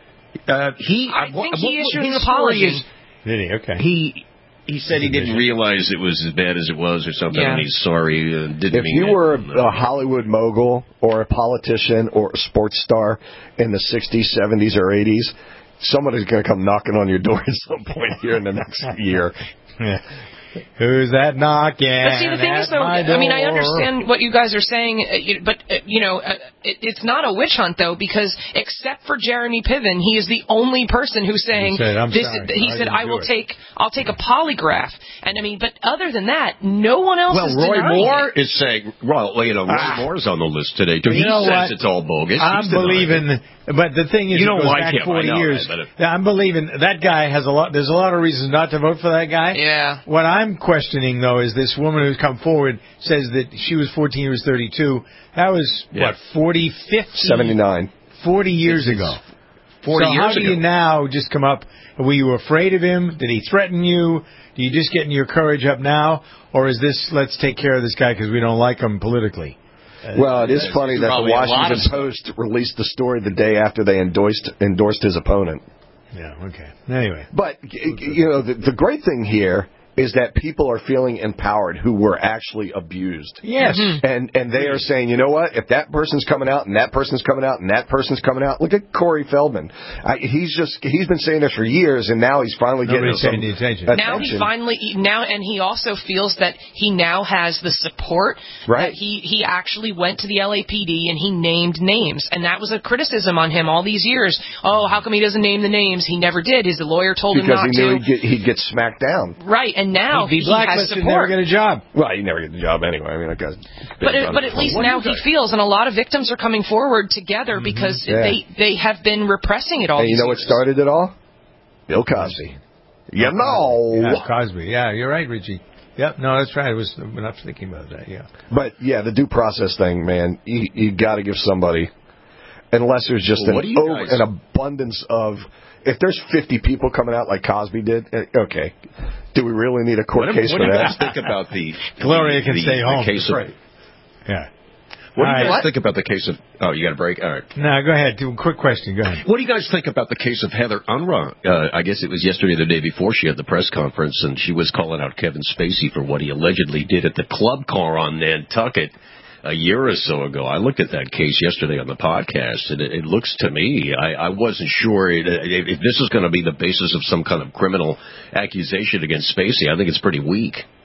uh, he, I think what, he issued his an apology. Is, Did he? Okay. He. He said he didn't realize it was as bad as it was or something, yeah. and he's sorry. Uh, didn't if mean you it. were a, a Hollywood mogul or a politician or a sports star in the sixties, seventies, or eighties, someone is going to come knocking on your door at some point here in the next year. Yeah. Who's that knocking? But see, the thing is, though, I mean, I understand what you guys are saying, uh, you, but, uh, you know, uh, it, it's not a witch hunt, though, because except for Jeremy Piven, he is the only person who's saying, he said, I'm this, sorry, he I said I will it. take, I'll take a polygraph. And, I mean, but other than that, no one else well, is Roy denying Moore it. is saying, well, you know, Roy ah. Moore's on the list today, too. You He know says what? it's all bogus. I'm He's believing, but the thing is, you it don't goes like back him, forty I know years. that, it, I'm believing that guy has a lot. There's a lot of reasons not to vote for that guy. Yeah. What I'm questioning though is this woman who's come forward says that she was fourteen, he was thirty-two. That was yeah. what forty, fifty, seventy-nine, forty years ago. Forty so years how do ago. you now just come up? Were you afraid of him? Did he threaten you? Do you just getting your courage up now, or is this let's take care of this guy because we don't like him politically? Well, it is funny that the Washington Post released the story the day after they endorsed endorsed his opponent. Yeah, okay. Anyway. But, you know, the, the great thing here is that people are feeling empowered who were actually abused. Yes. Mm-hmm. And and they are saying, you know what, if that person's coming out and that person's coming out and that person's coming out, look at Corey Feldman. I, he's just, he's been saying this for years and now he's finally Nobody's getting some paying attention. attention. Now he finally, now, and he also feels that he now has the support. Right. That he, he actually went to the L A P D and he named names. And that was a criticism on him all these years. Oh, how come he doesn't name the names? He never did. His lawyer told because him not he knew to. he'd get, he'd get smacked down. Right, and now He'd be he has blacklisted and support. never get a job. Well, he never get the job anyway. I mean, that guy's But, it, but at least now he feels, and a lot of victims are coming forward together Mm-hmm. because Yeah. they, they have been repressing it all And these you know what years. started it all? Bill Cosby. You know. Yeah, Cosby. Yeah, you're right, Richie. Yep, no, that's right. I was not thinking about that, yeah. But, yeah, the due process thing, man, you, you got to give somebody, unless there's just Well, an, what do you over, guys- an abundance of, if there's fifty people coming out like Cosby did, eh, okay, do we really need a court What, case what for do you that? guys think about the Gloria can the, stay the home. Case of, Right. Yeah. What do you All guys right. think about the case of? Oh, you got a break. All right. No, go ahead. Do a quick question. Go ahead. What do you guys think about the case of Heather Unruh? Uh, I guess it was yesterday or the day before she had the press conference, and she was calling out Kevin Spacey for what he allegedly did at the club car on Nantucket a year or so ago. I looked at that case yesterday on the podcast, and it, it looks to me, I, I wasn't sure it, if, if this is going to be the basis of some kind of criminal accusation against Spacey. I think it's pretty weak.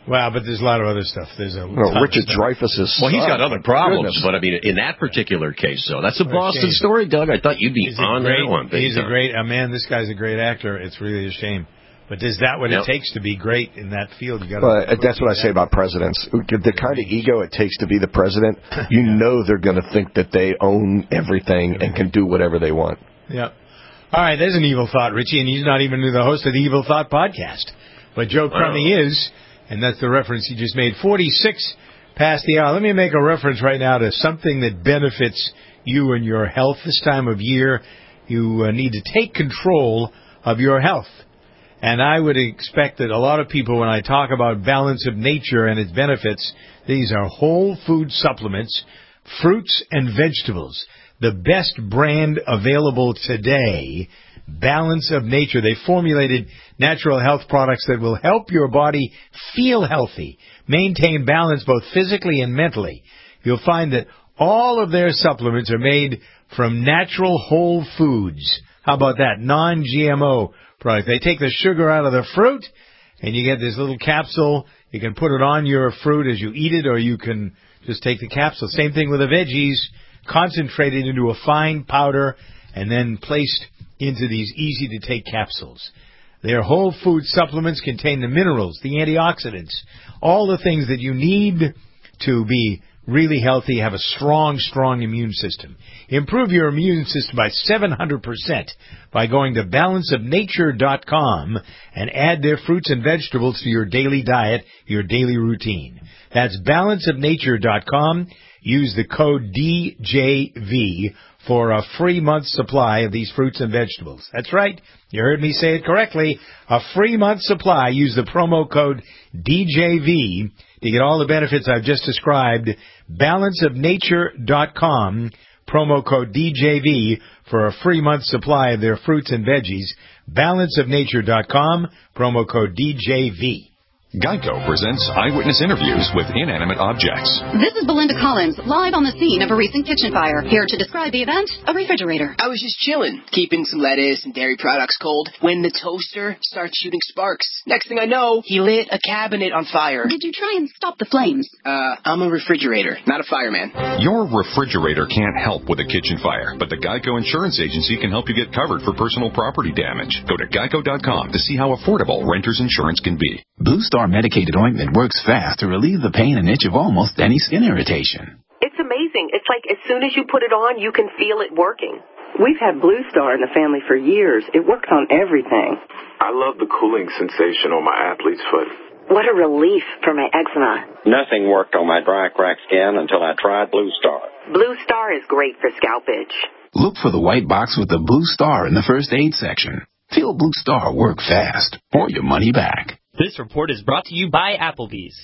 Well, but there's a lot of other stuff. There's a well, Richard Dreyfuss's. Well, he's got oh, other problems, goodness. but I mean, in that particular case, though, that's a What a Boston shame. story, Doug. I thought you'd be He's a on great, that one. big He's a time. great, uh, man, this guy's a great actor. It's really a shame. But is that what Yep. it takes to be great in that field? You got Well, that's what I say about presidents. The kind of ego it takes to be the president, you yeah. know they're going to think that they own everything and can do whatever they want. Yeah. All right, there's an evil thought, Richie, and he's not even the host of the Evil Thought podcast. But Joe Crummy wow. is, and that's the reference he just made. forty-six past the hour. Let me make a reference right now to something that benefits you and your health this time of year. You uh, need to take control of your health. And I would expect that a lot of people, when I talk about balance of nature and its benefits, these are whole food supplements, fruits and vegetables. The best brand available today, Balance of Nature. They formulated natural health products that will help your body feel healthy, maintain balance both physically and mentally. You'll find that all of their supplements are made from natural whole foods. How about that? Non-G M O product. They take the sugar out of the fruit, and you get this little capsule. You can put it on your fruit as you eat it, or you can just take the capsule. Same thing with the veggies, concentrated into a fine powder, and then placed into these easy-to-take capsules. Their whole food supplements contain the minerals, the antioxidants, all the things that you need to be really healthy, have a strong, strong immune system. Improve your immune system by seven hundred percent by going to balance of nature dot com and add their fruits and vegetables to your daily diet, your daily routine. That's balance of nature dot com. Use the code D J V for a free month supply of these fruits and vegetables. That's right. You heard me say it correctly. A free month supply. Use the promo code D J V to get all the benefits I've just described. balance of nature dot com, promo code D J V for a free month supply of their fruits and veggies. balance of nature dot com, promo code D J V. Geico presents eyewitness interviews with inanimate objects. This is Belinda Collins, live on the scene of a recent kitchen fire. Here to describe the event, a refrigerator. I was just chilling, keeping some lettuce and dairy products cold, when the toaster starts shooting sparks. Next thing I know, he lit a cabinet on fire. Did you try and stop the flames? Uh, I'm a refrigerator, not a fireman. Your refrigerator can't help with a kitchen fire, but the Geico Insurance Agency can help you get covered for personal property damage. Go to geico dot com to see how affordable renter's insurance can be. Blue Star medicated ointment works fast to relieve the pain and itch of almost any skin irritation. It's amazing. It's like as soon as you put it on, you can feel it working. We've had Blue Star in the family for years. It works on everything. I love the cooling sensation on my athlete's foot. What a relief for my eczema. Nothing worked on my dry, cracked skin until I tried Blue Star. Blue Star is great for scalp itch. Look for the white box with the Blue Star in the first aid section. Feel Blue Star work fast, or your money back. This report is brought to you by Applebee's.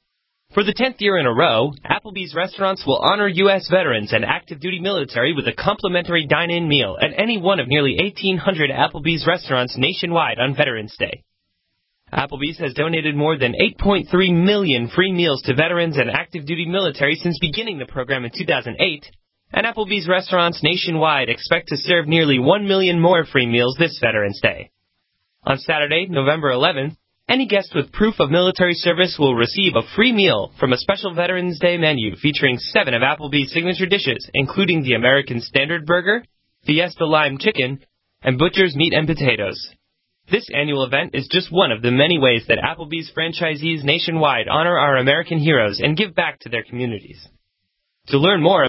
For the tenth year in a row, Applebee's restaurants will honor U S veterans and active duty military with a complimentary dine-in meal at any one of nearly eighteen hundred Applebee's restaurants nationwide on Veterans Day. Applebee's has donated more than eight point three million free meals to veterans and active duty military since beginning the program in two thousand eight, and Applebee's restaurants nationwide expect to serve nearly one million more free meals this Veterans Day. On Saturday, November eleventh, any guest with proof of military service will receive a free meal from a special Veterans Day menu featuring seven of Applebee's signature dishes, including the American Standard Burger, Fiesta Lime Chicken, and Butcher's Meat and Potatoes. This annual event is just one of the many ways that Applebee's franchisees nationwide honor our American heroes and give back to their communities. To learn more,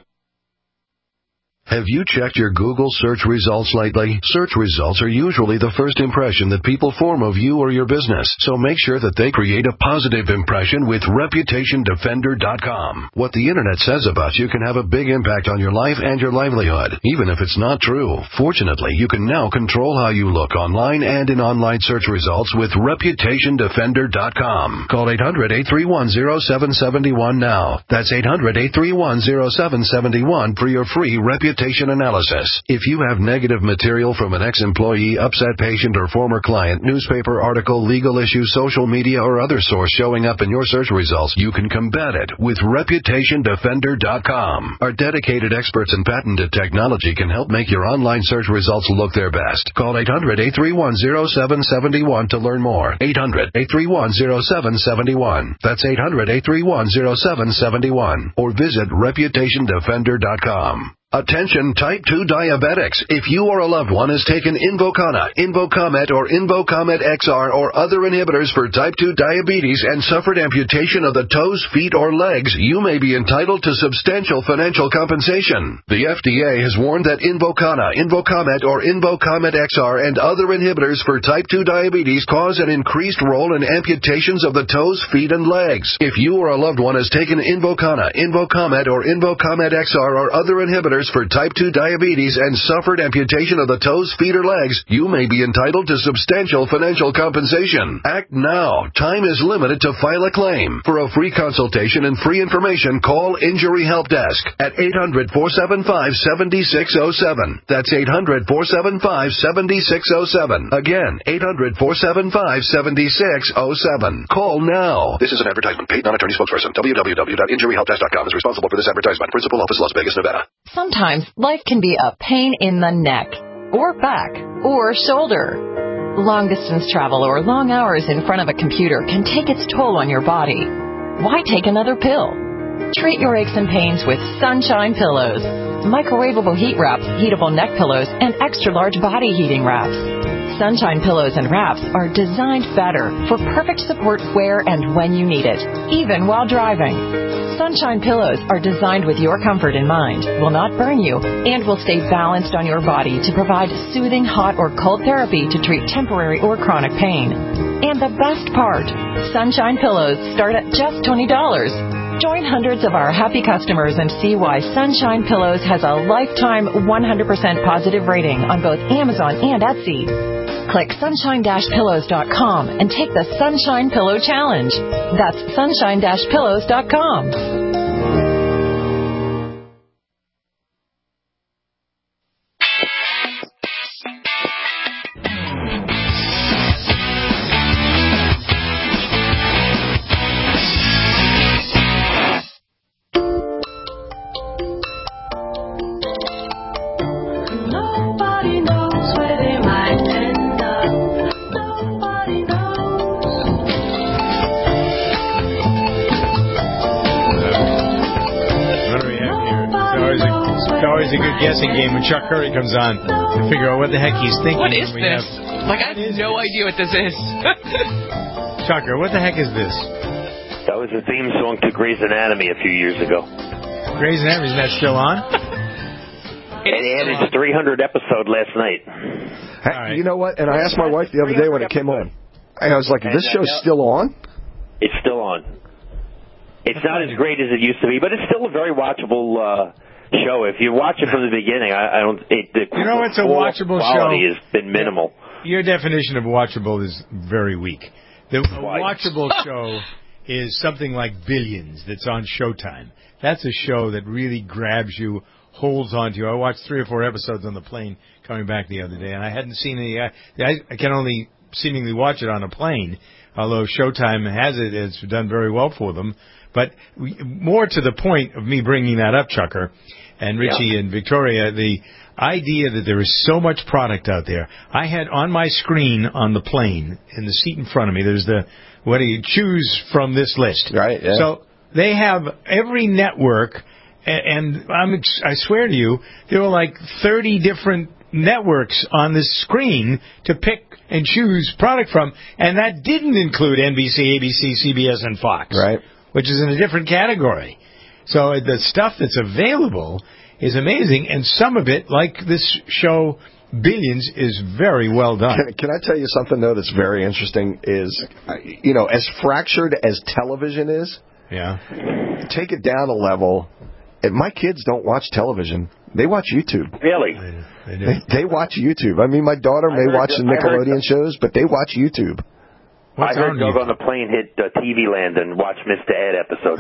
have you checked your Google search results lately? Search results are usually the first impression that people form of you or your business, so make sure that they create a positive impression with reputation defender dot com. What the Internet says about you can have a big impact on your life and your livelihood, even if it's not true. Fortunately, you can now control how you look online and in online search results with reputation defender dot com. Call eight hundred, eight three one, zero seven seven one now. That's eight hundred, eight three one, zero seven seven one for your free Reputation reputation analysis. If you have negative material from an ex-employee, upset patient, or former client, newspaper article, legal issue, social media, or other source showing up in your search results, you can combat it with reputation defender dot com. Our dedicated experts in patented technology can help make your online search results look their best. Call eight hundred, eight three one, zero seven seven one to learn more. eight hundred, eight three one, zero seven seven one. That's eight hundred, eight three one, zero seven seven one. Or visit reputation defender dot com. Attention type two diabetics. If you or a loved one has taken Invokana, Invocomet, or Invocomet X R or other inhibitors for type two diabetes and suffered amputation of the toes, feet, or legs, you may be entitled to substantial financial compensation. The F D A has warned that Invokana, Invocomet, or Invocomet X R and other inhibitors for type two diabetes cause an increased role in amputations of the toes, feet, and legs. If you or a loved one has taken Invokana, Invocomet, or Invocomet X R or other inhibitors for type two diabetes and suffered amputation of the toes, feet, or legs, you may be entitled to substantial financial compensation. Act now. Time is limited to file a claim. For a free consultation and free information, call Injury Help Desk at eight hundred, four seven five, seven six zero seven. That's eight hundred, four seven five, seven six zero seven. Again, eight hundred, four seven five, seven six zero seven. Call now. This is an advertisement. Paid non-attorney spokesperson. w w w dot injury help desk dot com is responsible for this advertisement. Principal office, Las Vegas, Nevada. Sometimes life can be a pain in the neck, or back, or shoulder. Long-distance travel or long hours in front of a computer can take its toll on your body. Why take another pill? Treat your aches and pains with Sunshine Pillows. Microwavable heat wraps, heatable neck pillows, and extra-large body heating wraps. Sunshine Pillows and Wraps are designed better for perfect support where and when you need it, even while driving. Sunshine Pillows are designed with your comfort in mind, will not burn you, and will stay balanced on your body to provide soothing hot or cold therapy to treat temporary or chronic pain. And the best part, Sunshine Pillows start at just twenty dollars. Join hundreds of our happy customers and see why Sunshine Pillows has a lifetime one hundred percent positive rating on both Amazon and Etsy. Click sunshine dash pillows dot com and take the Sunshine Pillow Challenge. That's sunshine dash pillows dot com. Guessing game when Chuck Curry comes on to figure out what the heck he's thinking. What is we this? Have... Like, I have no idea what this is. Chucker, what the heck is this? That was the theme song to Grey's Anatomy a few years ago. Grey's Anatomy, is that still on? It added its three hundred episode last night. Hey, right. You know what? And I asked my wife the other day when it came on. I was like, this show's still on? It's still on. It's not as great as it used to be, but it's still a very watchable uh show. If you watch it from the beginning, I, I don't. It, the you know, it's a watchable quality show. has been minimal. Your definition of watchable is very weak. The a watchable show is something like Billions that's on Showtime. That's a show that really grabs you, holds on to you. I watched three or four episodes on the plane coming back the other day, and I hadn't seen any. I, I can only seemingly watch it on a plane, although Showtime has it. It's done very well for them. But we, more to the point of me bringing that up, Chucker, and Richie yeah. and Victoria, the idea that there is so much product out there. I had on my screen on the plane, in the seat in front of me, there's the, what do you choose from this list? Right, yeah. So they have every network, and, and I'm, I swear to you, there were like thirty different networks on this screen to pick and choose product from, and that didn't include N B C, A B C, C B S, and Fox. Right. Which is in a different category. So the stuff that's available is amazing, and some of it, like this show Billions, is very well done. Can, can I tell you something, though, that's very interesting is, you know, as fractured as television is, yeah, take it down a level. And my kids don't watch television. They watch YouTube. Really? They, they, do. they, they watch YouTube. I mean, my daughter may watch the Nickelodeon shows, but they watch YouTube. What I heard sound Doug you- on the plane hit uh, T V Land and watch Mister Ed episodes.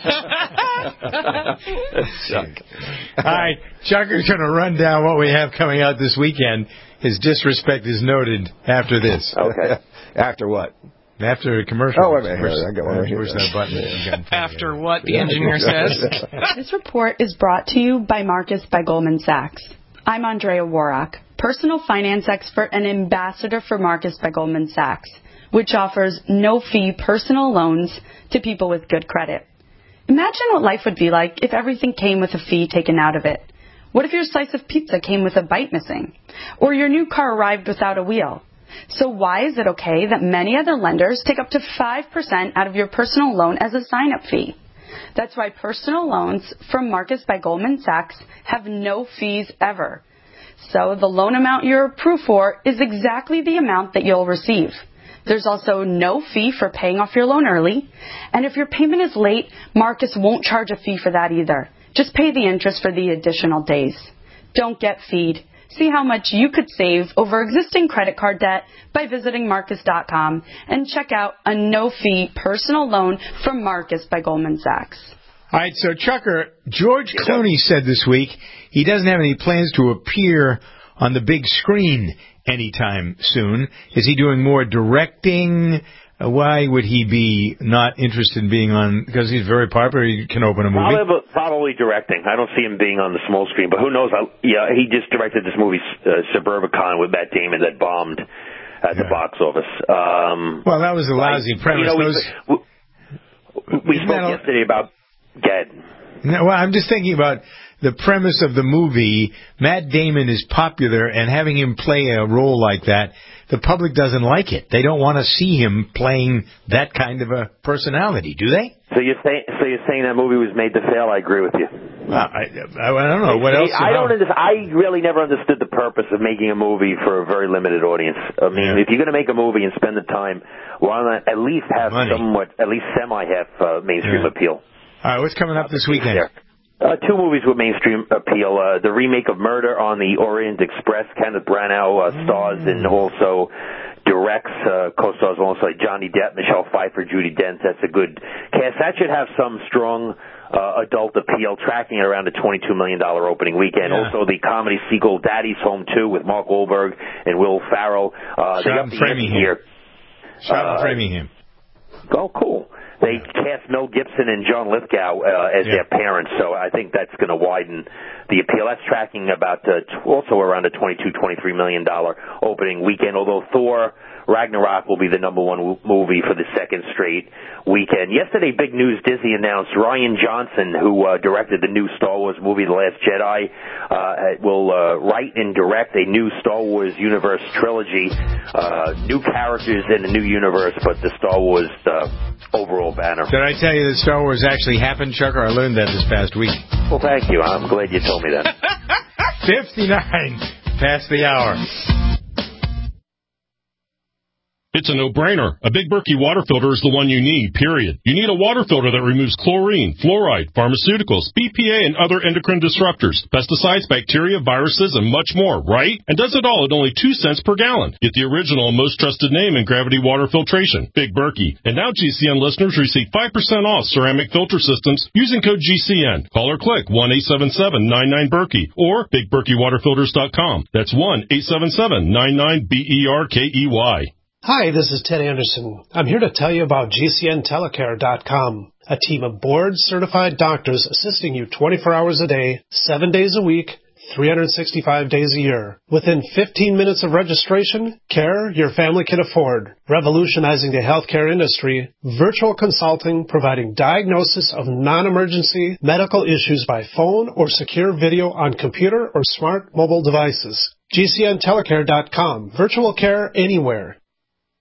All right, Chucker's going to run down what we have coming out this weekend. His disrespect is noted after this. Okay. After what? After a commercial. Oh, wait a minute. Here, I got one right here. Where's that button? After what, the engineer says. This report is brought to you by Marcus by Goldman Sachs. I'm Andrea Warrock, personal finance expert and ambassador for Marcus by Goldman Sachs, which offers no-fee personal loans to people with good credit. Imagine what life would be like if everything came with a fee taken out of it. What if your slice of pizza came with a bite missing? Or your new car arrived without a wheel? So why is it okay that many other lenders take up to five percent out of your personal loan as a sign-up fee? That's why personal loans from Marcus by Goldman Sachs have no fees ever. So the loan amount you're approved for is exactly the amount that you'll receive. There's also no fee for paying off your loan early. And if your payment is late, Marcus won't charge a fee for that either. Just pay the interest for the additional days. Don't get feed. See how much you could save over existing credit card debt by visiting Marcus dot com and check out a no-fee personal loan from Marcus by Goldman Sachs. All right, so Chucker, George Clooney said this week he doesn't have any plans to appear on the big screen anytime soon. Is he doing more directing? Uh, why would he be not interested in being on? Because he's very popular. He can open a movie. Probably, probably directing. I don't see him being on the small screen, but who knows? I, yeah, he just directed this movie, uh, Suburbicon, with Matt Damon that bombed at the box office. Um, well, that was a lousy I, premise. You know, we, Those, we, we spoke a, yesterday about Ged. No, well, I'm just thinking about the premise of the movie. Matt Damon is popular, and having him play a role like that, the public doesn't like it. They don't want to see him playing that kind of a personality, do they? So you're saying, so you're saying that movie was made to fail? I agree with you. Well, I, I, I don't know what else. I don't. Under, I really never understood the purpose of making a movie for a very limited audience. I mean, Yeah. if you're going to make a movie and spend the time, why not at least have Money. somewhat, at least semi have uh, mainstream Yeah. appeal? All right, what's coming up this weekend? Uh, two movies with mainstream appeal. Uh, the remake of Murder on the Orient Express. Kenneth Branagh uh, stars and also directs, uh, co-stars alongside Johnny Depp, Michelle Pfeiffer, Judi Dench. That's a good cast. That should have some strong uh, adult appeal, tracking it around a twenty-two million dollars opening weekend. Yeah. Also, the comedy sequel Daddy's Home two with Mark Wahlberg and Will Ferrell. Uh, they Shot got in the Framingham. here. Shot in Uh, Framingham. Oh, cool. They cast Mel Gibson and John Lithgow uh, as Yeah. their parents, so I think that's going to widen the appeal. That's tracking about uh, t- also around a twenty-two, twenty-three million dollars opening weekend, although Thor Ragnarok will be the number one w- movie for the second straight weekend. Yesterday, big news, Disney announced Rian Johnson, who uh, directed the new Star Wars movie, The Last Jedi, uh, will uh, write and direct a new Star Wars universe trilogy, uh, new characters in the new universe, but the Star Wars uh, overall banner. Did I tell you that Star Wars actually happened, Chucker? I learned that this past week. Well, thank you. I'm glad you told me that. fifty-nine past the hour. It's a no-brainer. A Big Berkey water filter is the one you need, period. You need a water filter that removes chlorine, fluoride, pharmaceuticals, B P A, and other endocrine disruptors, pesticides, bacteria, viruses, and much more, right? And does it all at only two cents per gallon. Get the original and most trusted name in gravity water filtration, Big Berkey. And now G C N listeners receive five percent off ceramic filter systems using code G C N. Call or click one eight seven seven nine nine Berkey or big berkey water filters dot com. That's one eight seven seven nine nine B E R K E Y. Hi, this is Ted Anderson. I'm here to tell you about G C N telecare dot com, a team of board-certified doctors assisting you twenty-four hours a day, seven days a week, three hundred sixty-five days a year. Within fifteen minutes of registration, care your family can afford. Revolutionizing the healthcare industry, virtual consulting providing diagnosis of non-emergency medical issues by phone or secure video on computer or smart mobile devices. G C N telecare dot com. Virtual care anywhere.